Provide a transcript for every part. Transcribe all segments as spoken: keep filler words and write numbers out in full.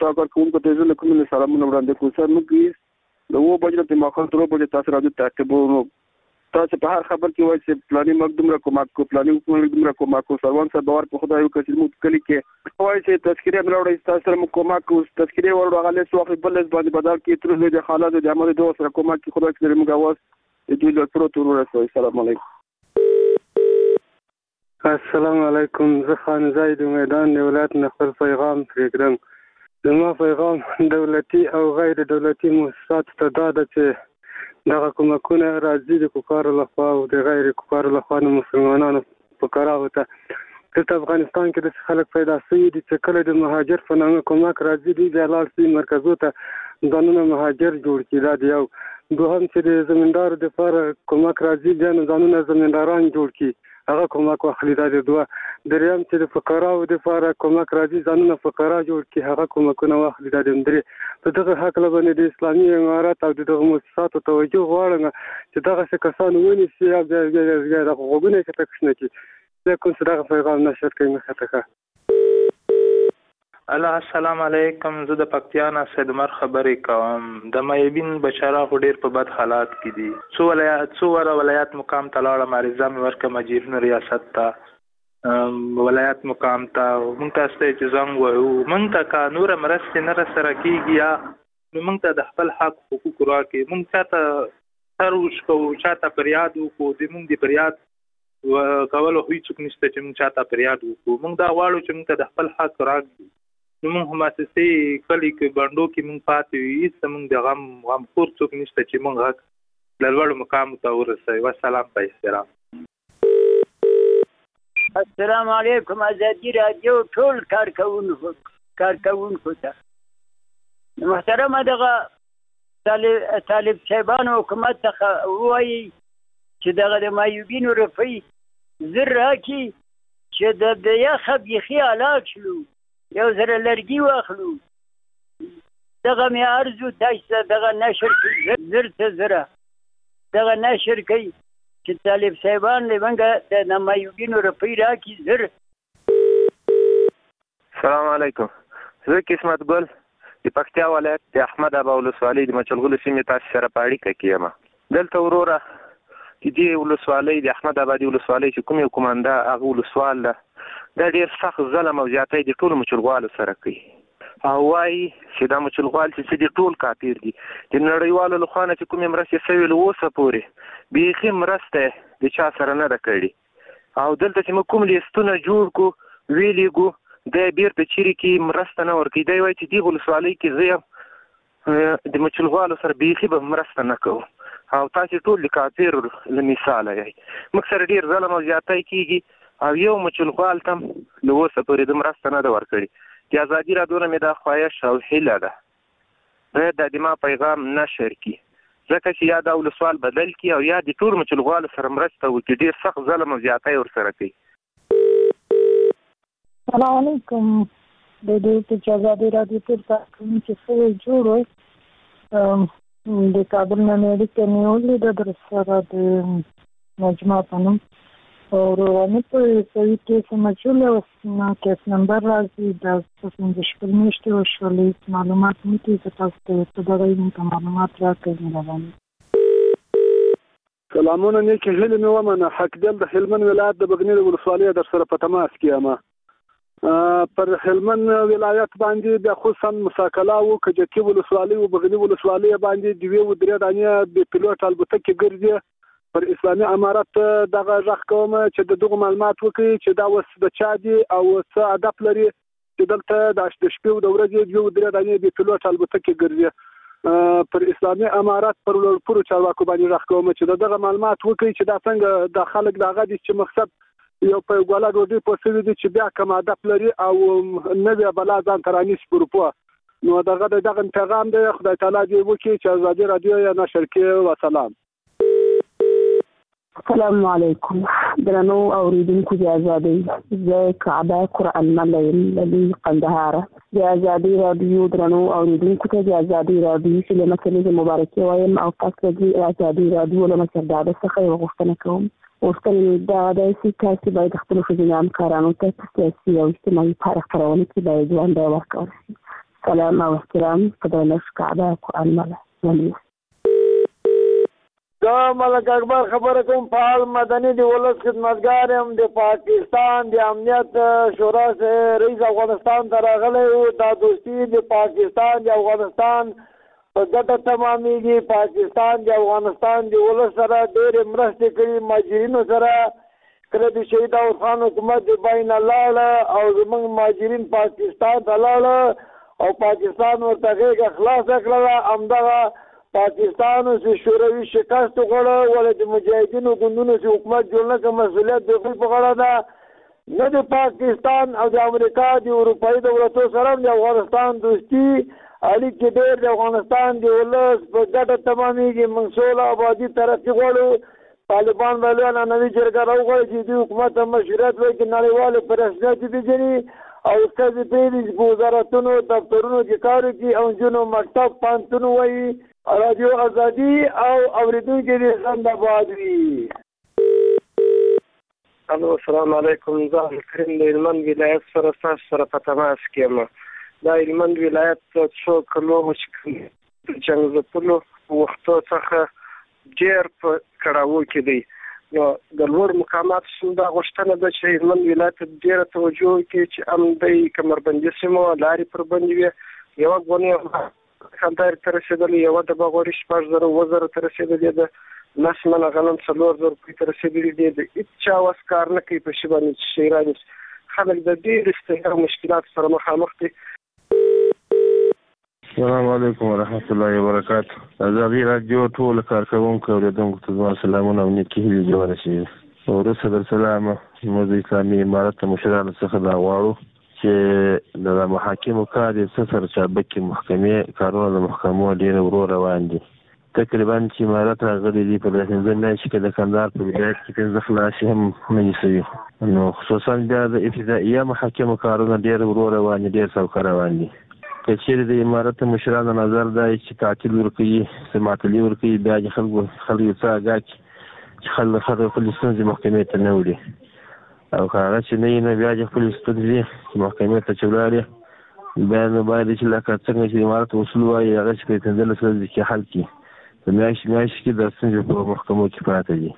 تا کارکونکو ته زه کوم سلامونه وړاندې کوم. سر موږ د و بجې ته ماخذ تر وبجې تاسو راځو تعقیبونو تاسو په هر خبر کې وایي چې پلاني مقدم را کومک کو پلاني مقدم را کومک کو سروان صاحب باور په خدای وکړي موږ کلی کې وایي چې تذکرې ملوړې تاسو سره موږ کومک کو تذکرې ورو غلې سوخ بل باندې بدل کې تر دې حالات د عمل دوه سره کومک کې خدای دې موږ اواز دې له تر تر ورسوي. السلام علیکم. السلام علیکم. زه خان زید میدان د ولایت نخل پیغام پرېږدم. زما پیغام دولتي او غیر دولتي مؤسسات ته دا ده چې دغه کومکونه راځي د کفارو لخوا او د غیر کفارو لخوا د مسلمانانو په کراوه ته. دلته افغانستان کې د خلک پیدا شوي دي چې کله د مهاجر په نامه کومک راځي دوی بیا لاړ شي مرکزو ته ځانونه مهاجر جوړ کړي. دا د یو. دوهم چې د زمیندارو دپاره کومک راځي بیا نو ځانونه زمینداران جوړ کړي هغه کومک واخلي. دا د دوه. دریم چې د فقراو دپاره کومک راځي ځانونه فقرا جوړ کړي هغه کومکونه واخلي. دا د درې. په دغه هکله باندې د اسلامي امارات او دغه مؤسساتو توجه غواړم چې دغسې کسان ونیسي او بیا بیا دغه غوږونه یې که تکشنه کړي. زه کوم چې دغه پیغام نشر کوي مخې ته ښه. الله السلام علیکم. زه د پکتیا نه سید عمر خبرې کوم. د مایبین بچاره خو ډېر په بد حالات کې دي. څو ولایات څو واره ولایات مقام ته لاړم عریضه مې ورکړه مجیرونه ریاست ته ولایت مقام ته مونږ ته ستاسو چې زنګ وایو مونږ ته که نوره مرستې نه راسره کېږي یا نو مونږ ته د خپل حق حقوق راکړي. مونږ چاته سر وشکوو چاته فریاد وکړو د مونږ د فریاد کولو خو هېڅوک نشته چې مونږ چاته فریاد وکړو. مونږ دا غواړو چې مونږ ته د خپل حق راکړي. نو مونږ مؤسسې کلي کې بنډو کې مونږ پاتې وي هېڅ مونږ د غم غمخور څوک نشته چې مونږ حق له لوړو مقامو ته ورسوي. والسلام په احترام. السلام علیکم. ازادي راډیو ټول کارکوونکو کارکوونکو ته محترمه دغه طالب صاحبانو حکومت څخه ووایي چې دغه د مایوبینو روپۍ زر راکړي چې د یخه بیخي هلاک شلو یو زره لرګي واخلو. دغه مې عرض و تاسو ته دغه نشر کوي زر ته زره دغه نشر کوي چې طالب صاحبان لمنګه د مایوبینو روپۍ راکړي زر. السلام علیکم. زه قسمت ګل د پکتیا ولایت د احمد ابا ولسوالۍ د مچلغلو سیمې تاسو سره په اړیکه کې یم. دلته وروره چې دې ولسوالۍ د احمد ابا د ولسوالۍ چې کوم یو کومنده هغه ولسوال ده دا ډېر سخت ظلم او زیاتی د ټولو مچلغوالو سره کوي او وایي چې دا مچلغوال چې څه دي ټول کافر دي. د نړیوالو لخوا نه چې کومې مرستې شوې له اوسه پورې بیخي مرسته د چا سره نه ده کړې. او دلته چې موږ کوم لیستونه جوړ کړو ویلېږو دی بیرته چیرې کې مرسته نه ورکوي. دی وایي چې دې ولسوالۍ کې زه یم د مچلغوالو سره بیخي به مرسته نه کوو او تاسې ټول د کافر له مثاله یئ. موږ سره ډېر ظلم او زیاتی کېږي او یو مچلغوال ته هم له اوسه پورې د مرسته نه ده ورکړې. د ازادي راډیو نه مې دا خواهش او هیله ده باید دا د ما پیغام نشر کړي ځکه چې یا دا ولسوال بدل کړي او یا د ټول مچلغوالو سره مرسته وکړي. ډېر سخت ظلم او زیاتی ورسره کوي. السلام علیکم. د دې چې ازادي راډیو ټول کارکوونکي سره جوړ وي د کابل نه مې اړیکه نیولې ده در سره د نجمه په نوم او رواني په سوي کیس مجهوله او کیس نمبر راځي د پنځه شپږ میاشتې وشولې معلومات نه کېږي که تاسو ته په دغه علم ته معلومات راکړئ رواني. سلامونه نیکې هیلې مې ومنه. حقدل د هلمند ولایت د بغني ولسوالۍ در سره په تماس کې یم. پر هلمند ولایت باندې د خصوصا مساکله او کجکی ولسوالۍ او بغني ولسوالۍ باندې دوی و درې دانې د پیلوټ البته کې ګرځي. پر اسلامي امارت دغه ځخ کوم چې د دغه معلومات وکړي چې دا وس د چا دي او څه هدف لري چې دلته د شپې د ورځې دوی درې دانې د پیلوټ البته کې ګرځي. پر اسلامي امارت پر لوړپوړو چارواکو باندې ځخ کوم چې دغه معلومات وکړي چې دا څنګه د خلک دغه دي چې مقصد یو په ګولا ډوډۍ په سوي دي چې بیا کوم هدف لري او نوې بلا ځان ترانیس پروپو. نو دغه دغه پیغام دی خدای تعالی دې وکړي چې ازادي راډیو یا نشر کړي. وسلام. السلام علیکم. درنو اوریدونکو د ازادۍ زه کعبه قرآن ملي قندهار د ازادي راډیو درنو اوریدونکو ته د ازادي راډیو چې له مسلې مبارکي وایم او تاسو د ازادي راډیو له مسرداده څخه یو غوښتنه کوم. غوښتنه مې دا ده چې تاسو باید خپلو ښځینه همکارانو ته په سیاسي او اجتماعي تاریخ خپرونه کې باید ونډه ورکړئ. سلام او احترام قدرنش کعبه قرآن مله ولي دا ملک اکبر خبره کوم فعال مدني د ولس خدمتګار یم د پاکستان د امنیت شورا رئیس افغانستان ته راغلی و. دا دوستي د پاکستان د افغانستان په ګټه تمامیږي. پاکستان د افغانستان د ولس سره ډېرې مرستې کړي، مهاجرینو سره. کله د شهید داود خان حکومت د بین لاړه او زموږ مهاجرین پاکستان ته لاړه او پاکستان ورته غېږه خلاصه کړله. همدغه پاکستان سے شوروي شکست وکړه، ولې د مجاهدینو ګوندونو چې حکومت جوړ نه کړ مسؤلیت د دوی په غاړه ده. نه د پاکستان او د امریکا د اروپایي دولتو سره د افغانستان دوستي اړیکې ډېر د افغانستان د ولس په ګټه تمامیږي. موږ سوله ابادي ترقي غواړو. طالبان به لویه نوي جرګه راوغواړي چې دوی حکومت ته مشروعیت ورکړي، نړیوالې په رسمیت وپېژني او ښځې پرېږدي چې په وزارتونو دفترونو کې کار وکړي او نجونو مکتب پوهنتون ووایي. رادیو ازادي او اورېدونکي دې زنده باد وي. الو السلام علیکم. زه کریم د هلمند ولایت سره ستاسو سره په تماس کې یم. دا هلمند ولایت څو کلو چې د جنګ ځپلو وختو څخه ډېر په کړاوو کې دی. نو د لوړ مقاماتو څخه دا غوښتنه ده چې هلمند ولایت ته ډېره توجه وکړي چې امن د کمربندي سیمو لارې پر بندې وي. یوه ګونې کندهار ته رسېدلې، یوه د باغوري شپږ زره اووه زره ته رسېدلې ده، لس منه غنم څلور زره روپۍ ته رسېدلي دي. د هېڅ چا وس کار نه کوي په شي باندې چې شی رانیسي. خلک د ډېرې ستړیا او مشکلاتو سره مخامخ دي. السلام علیکم ورحمت الله وبرکاته. ازادي راډیو ټول کارکوونکو اورېدونکو ته زما سلامونه او نیکې هیلې دې ورسېږي. وروسته در سلامه موږ د اسلامي امارت د مشرانو څخه دا غواړو چې د محاکمو کار یې څه سره چابکي محکمې کارونه د محکمو ډېر ورو روان دي. تقریبا چې امارت راغلي دي په پنځه میاشتې کې د کندهار په ولایت کې پنځه خلاصې هم نه دي سوي. نو خصوصا بیا د ابتدائیه محاکمو کارونه ډېر ورو روان دي، ډېر سوکه روان دي. که چېرې د امارت مشرانو نظر دا چې تعطیل ورکوي، څه معطلي ورکوي، بیا د خلکو خلکو څه اګاه کړي چې خلک خلک خپلې ستونزې محکمې ته نه وړي. او که هغه چې نه وي نو بیا د خپلې ستونزې محکمې ته چې ولاړې بیا نو باید چې لکه څنګه چې امارت اصول وایي هغه چې په پنځلس ورځې کې حل کړي. په میاشتې میاشتې کې دا ستونزې په محکمو کې پراته دي.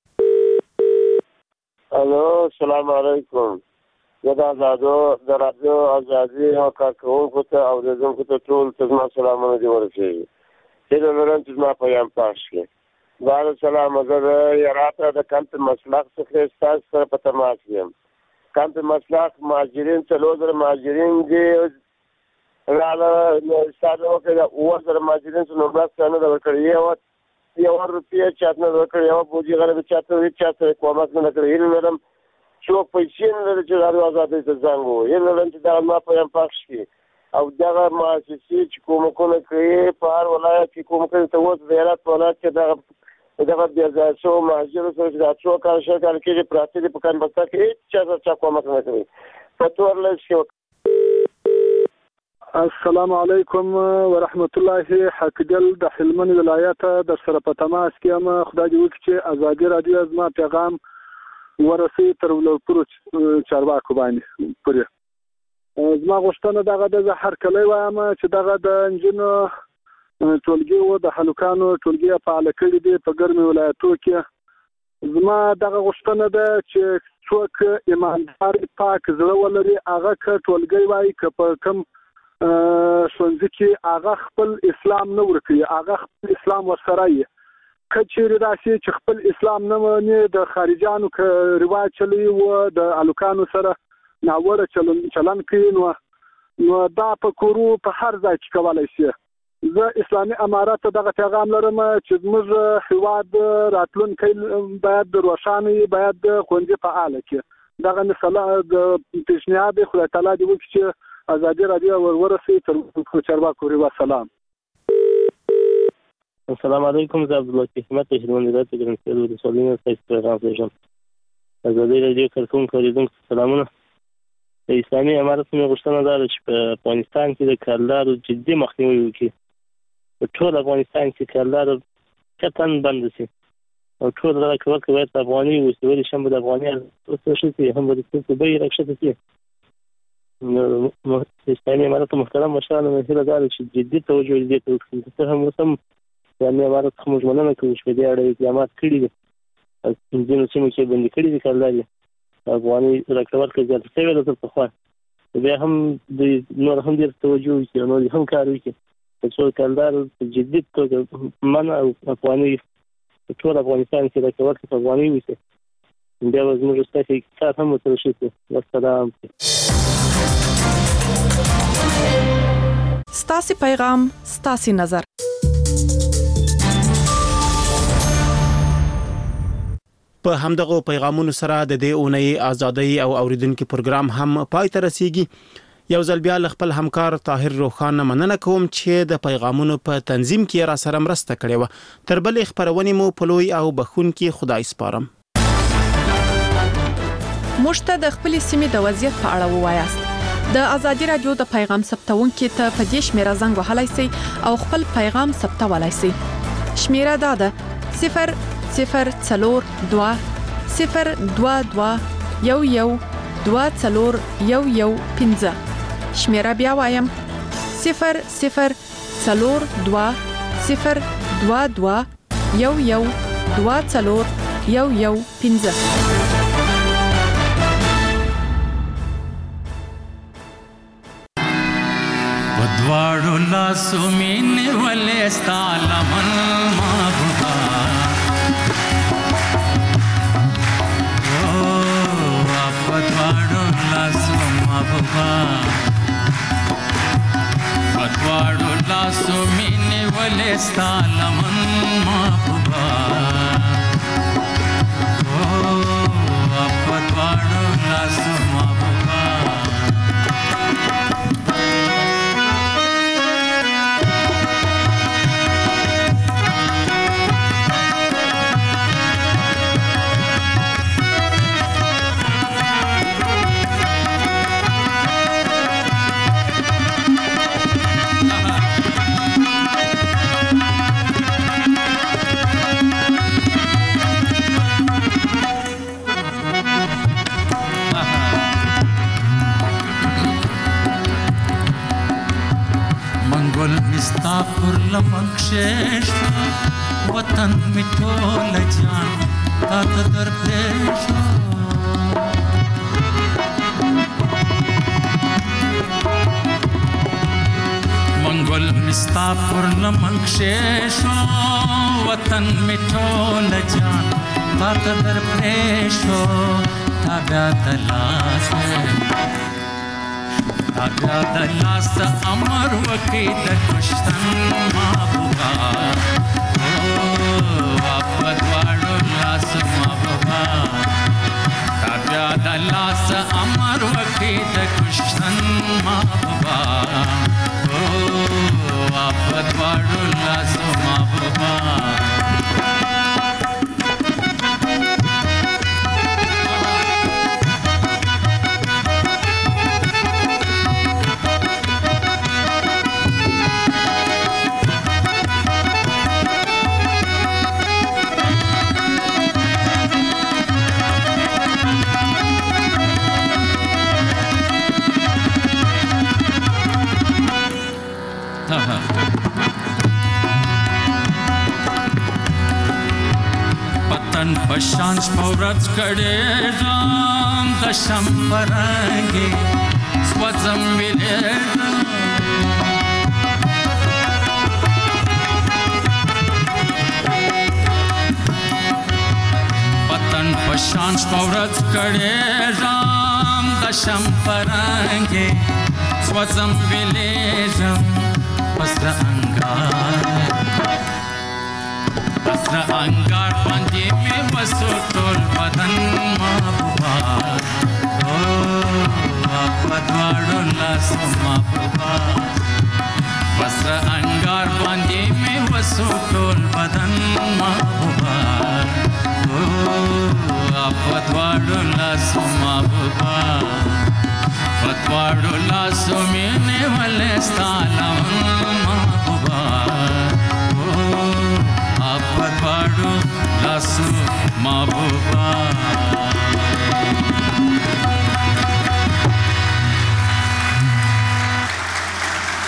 الو السلام علیکم. زه د ازادو د رادیو ازادي او کارکوونکو ته او اورېدونکو ته ټول ته زما سلامونه دې ورسېږي. هیله لرم چې زما پیام پاش کړي. بعد السلام. زه د هراته د کمپ مسلک څخه ستاسو سره په تماس یم. کمپ مسلک مهاجرین څلور زره مهاجرین دي راغله. ستاسو وکړه د اووه زره مهاجرین څخه مرسته نه ده ورکړې. یوه یوه روپیه چاته نه ورکړې، یوه بوجي غریب چاته هېڅ چا سره کومک نه کړی. هیله لرم څوک پیسې نه لري چې رادیو ازادۍ ته زنګ ووهي. هیله لرم چې دغه زما پیام پاک شي او دغه مؤسسې چې کومکونه کوي په هر ولایت کې کومکونه ته اوس د هرات په ولایت کې دغه دغه بیا ځای شو مهاجرو سره چې دا څو کال شل کال کېږي پراته دي په کمبستا کې هېڅ چا سره چا کومک نه کوي. په تورلس کې السلام علیکم ورحمت الله. حقدل د هلمند ولایت در سره په تماس کې یم. خدای دې وکړي چې ازادي راډیو زما پیغام ورسوي تر ولورپورو چارواکو باندې پورې. زما غوښتنه دغه ده، زه هر کلی وایم چې دغه د نجونو ټولګي و د هلکانو ټولګي فعاله کړي دي په ګرمو ولایتو کې. زما دغه غوښتنه ده چې څوک ایماندار پاک زړه ولري هغه که ټولګی وایي که په کوم ښوونځي کې هغه خپل اسلام نه ورکوي، هغه خپل اسلام ورسره وي. که چېرې راشي چې خپل اسلام نه مني د خارجانو که رواج چلوي و د هلکانو سره ناوړه چلن چلن کوي نو نو دا په کورو په هر ځای کې کولی شي. زه اسلامي امارت ته دغه پیغام لرم چې زموږ هېواد راتلونکی باید روښانه وي، باید ښوونځي فعاله کړي. دغه مثلا د پیشنهاد دی. خدای تعالی دې وکړي چې ازادي راډیو ور ورسوي تر چارواکو پورې. وسلام. السلام علیکم. زه عبداللطیف احمد د هلمند ولایت د ګرمسیر ولسوالۍ نه ستاسو پیغام پېژنم. ازادي راډیو کارکوونکو اورېدونکو ته سلامونه. د اسلامي امارت مې غوښتنه دا ده چې په افغانستان کې د کارلارو جدي مخنیوی وکړي. په ټول افغانستان کې کارلار قطعا بند شي او ټول دغه کوکه باید افغاني اوسي، ولې شم د افغاني ارزښت هم د څه بیه راکښته شي. اسلامي امارت محترم مشران مهیره دار چې جدي توجه دې ته وکړي ته هم سم اسلامي امارت خو موږ مننه کوو چې دې اړه اقدامات کړي دي ځینو سیمو کې بندي کړي دي کارداري افغاني راکړه ورکړه زیاته شوې ده تر پخوا بیا هم د نور هم ډېر توجه وکړي نور هم کار وکړي څو کاردار جدي توګه منع او افغاني ټول افغانستان کې راکړه ورکړه افغاني وي بیا زموږ ستاسو اقتصاد هم وترشي والسلام. ستاسو پیغام ستاسو نظر. په همدغه پیغامونو سره د دې اونۍ ازادۍ او اوریدونکو پروګرام هم پای ته رسیږي. یو ځل بیا خپل همکار طاهر روخان مننه کوم چې د پیغامونو په تنظیم کې را سره مرسته کړې و. تر بلې خبرونه مو په لوی او بخون کې خدای سپارم. مشته د خپل سیمې د وضعیت په اړه ووایاست. د ازادي رادیو د پیغام ثبتونکو ته په دې شمیره زنګ وهلای شئ او خپل پیغام ثبتولای شئ. شمیره دا ده صفر صفر څلور دوه صفر دوه دوه یو یو دوه څلور یو یو پنځه. شمیره بیا وایم صفر صفر څلور دوه صفر دوه دوه یو یو دوه څلور یو یو پنځه. ودواړو لاسو مینې ولې ستا لمن محبوبه او ودواړو لاسو محبوبه ودواړو لاسو مینې ولې ستا لمن محبوبه او ودواړو لاسو محبوبه ستا پر لمن کښېښه وطن مې ټوله جان تا ته در پرېښه منګل مې ستا پر لمن کښېښه وطن مې ټوله جان تا ته در پرېښه تا بیا د لاسه تا بیا د لاسه امر وکړي د کشتن محبوبه او په دواړو لاسو محبوبه تا بیا د لاسه امر وکړي د کشتن محبوبه او په دواړو لاسو محبوبه پشان شپورت کړېږم د شمع رنګې سوځم ویلېږم وطن پشان شپورت کړېږم د شمع رنګې سوځم ویلېږم پسره انګار پسره انګار باندې مې وسو ټول بدن محبوبه او په دواړو لاسو محبوبه پسره انګار باندې مې وسو ټول بدن محبوبه او په دواړو لاسو محبوبه په دواړو لاسو مې نیولې ستا